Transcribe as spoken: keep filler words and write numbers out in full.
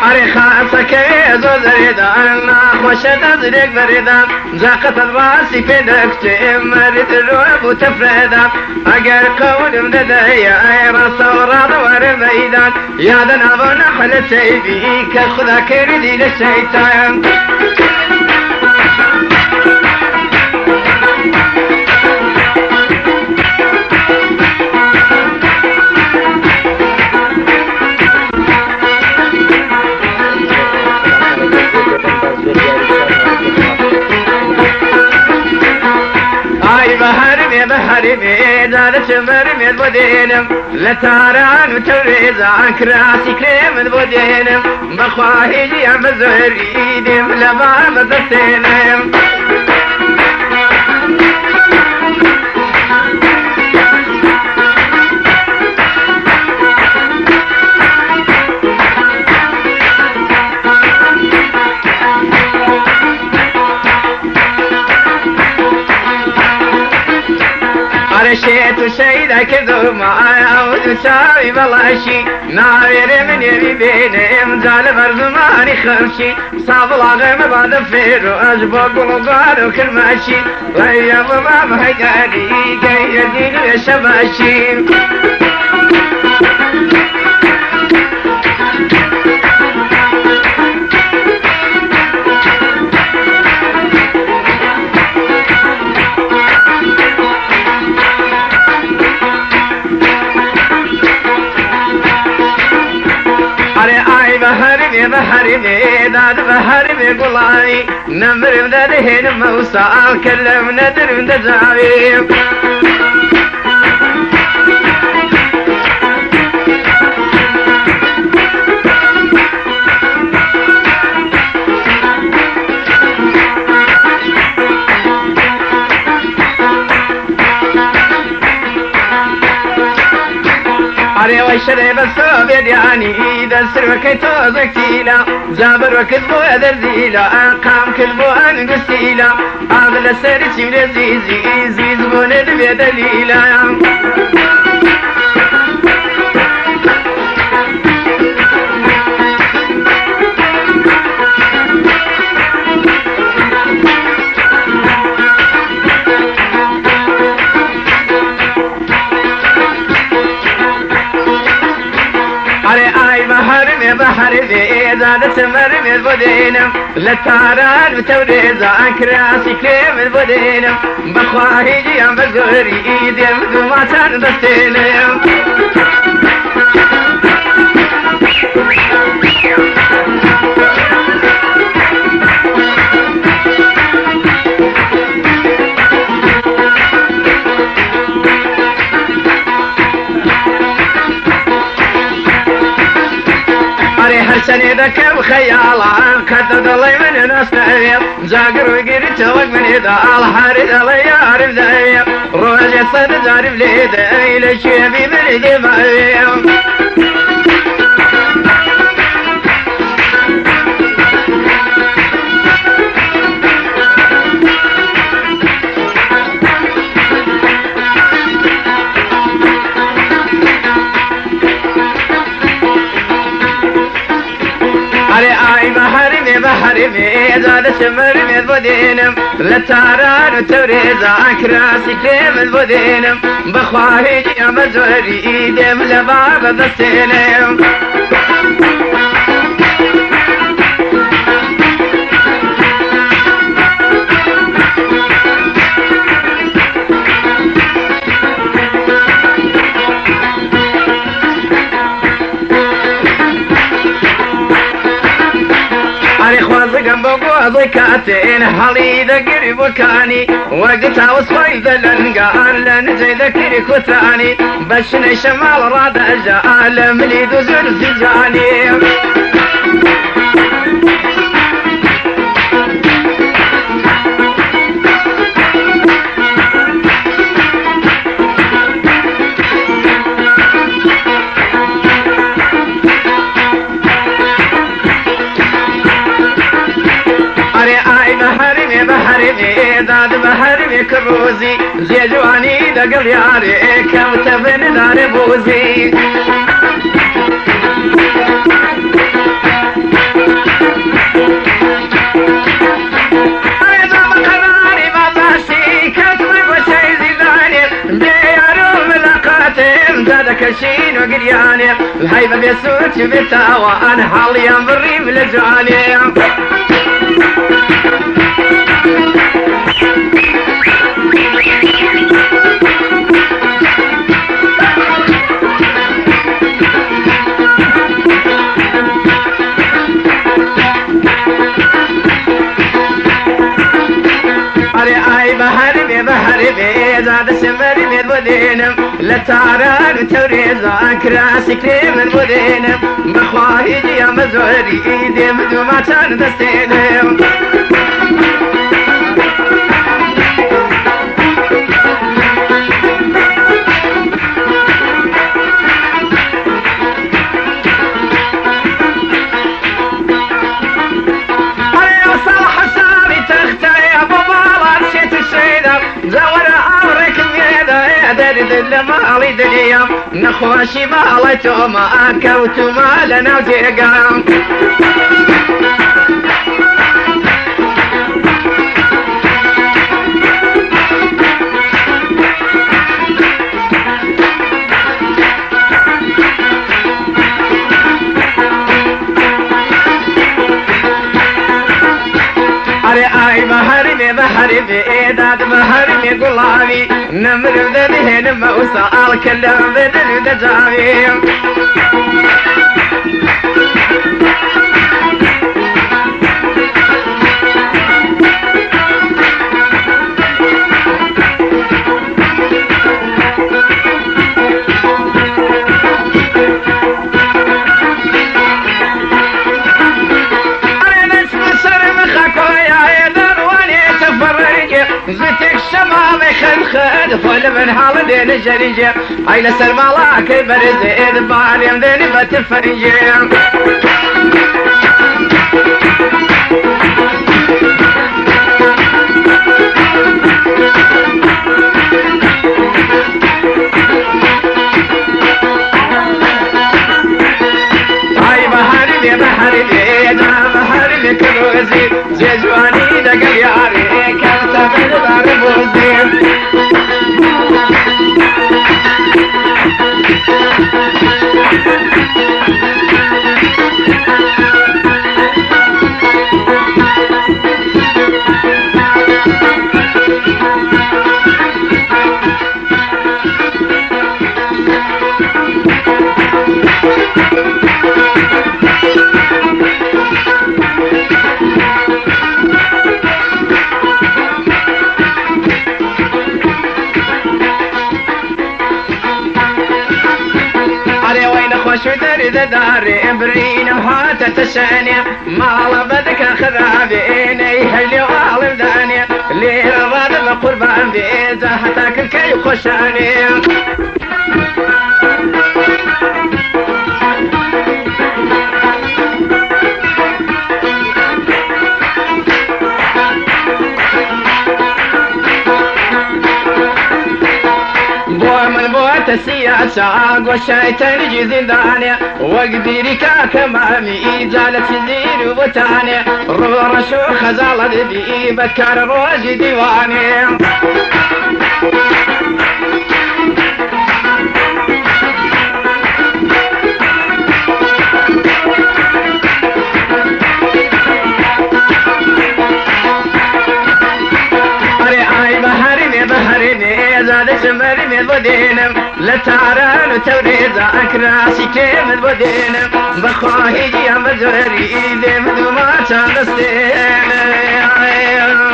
أري خاصك يزو زريدان ناخوش تزريق بريدان زاقت الراسي في دكتي مريد الروب وتفريدان أقر قول من دايا أي راسا وراض ور الميدان يا دنا بنحل سيبي كخذا كردي للشيطان بحرمي دارت مرمي البودينم لتاران وتوريز عكراسي كريم البودينم بخواهي عم زهريدم لما مدستينم رشيت شيدا كذو معايا عود ساوي بلاشي ناير من يبي بيني مزال برزماني خمشي صاب العغم بعد فيرو أجبق ولغار وكل ماشي ويا بابا مهيقاني جاي يديني الشماشي بحرمي بحرمي داد بحرمي قلاي نمر مدهن موسى كلم ندر مدزاوي علي وشرب الصوب يدياني دسر وكيتو زكتيلا زابر وكذبو يدرزيلا قام كذبو انقستيلا عادل السرس من الزيزي زيزبو ندم يدليلا بحرمي زادت مرمي البودينم للتاران وتوريز عكراسي كريم البودينم بخواهي جيام بزوري ايديم دوماتان بستينم سني ذكر خيالا كتب الله من ناس تعيب زاقر وقرت وق من إذا الحارث الله يعرف ذايب روج الصد زارف ليدي للشيبي من جمعيب بحرمي زادت مرمي البودينم للتاران وتوريز عكراسي كريم البودينم بخواهي جيام بزوري ايديم لباب بستينم ضكاتين حلي ذكر بكاني وقتها وصفي ذلنقال لن زي ذكر كثاني بشن شمال راد أجال ملي ذزر زجاني بحرمي داد بحرمي كروزي زي جواني دقل ياري كوتفن دار بوزي وقرياني الهيبة بيسوت بتاوى أنا حاليا بالريف لجواني بحربي زاد سمري من بدينم لتعران توريزا كراسي كريم من بدينم بخواهي يا مزوري ايدي بدو ما كان دستينم مالي دنيا نخوشي مالتو ما أكوتو ما لنا وزيقام أي بحرمي بحرمي إيداد بحرمي قلابي نمر بدهن موسى الكلام بدل دجابي زتك الشمال خد خد فل من حال دين جريجة هاي لسر مالاك برزيد باليم دين بتفرجة هاي بحري بحري انا بحري كروزي زيجواني دقل ياري شو دري داري برين وهات تشاني ما بدك خذابيني هلي وعالم داني اللي راد بقربان بيزا حتى كل كي خشاني السياسة وشايتين جزيداني وقديري كاكمامي زالت زين وبتاني رور شو خزالة دي بكار روج ديواني سمري من بدينم لتعران توريزا أكراسي كيم بدينم بخواهي يا مزوري دي بدو ما تنستين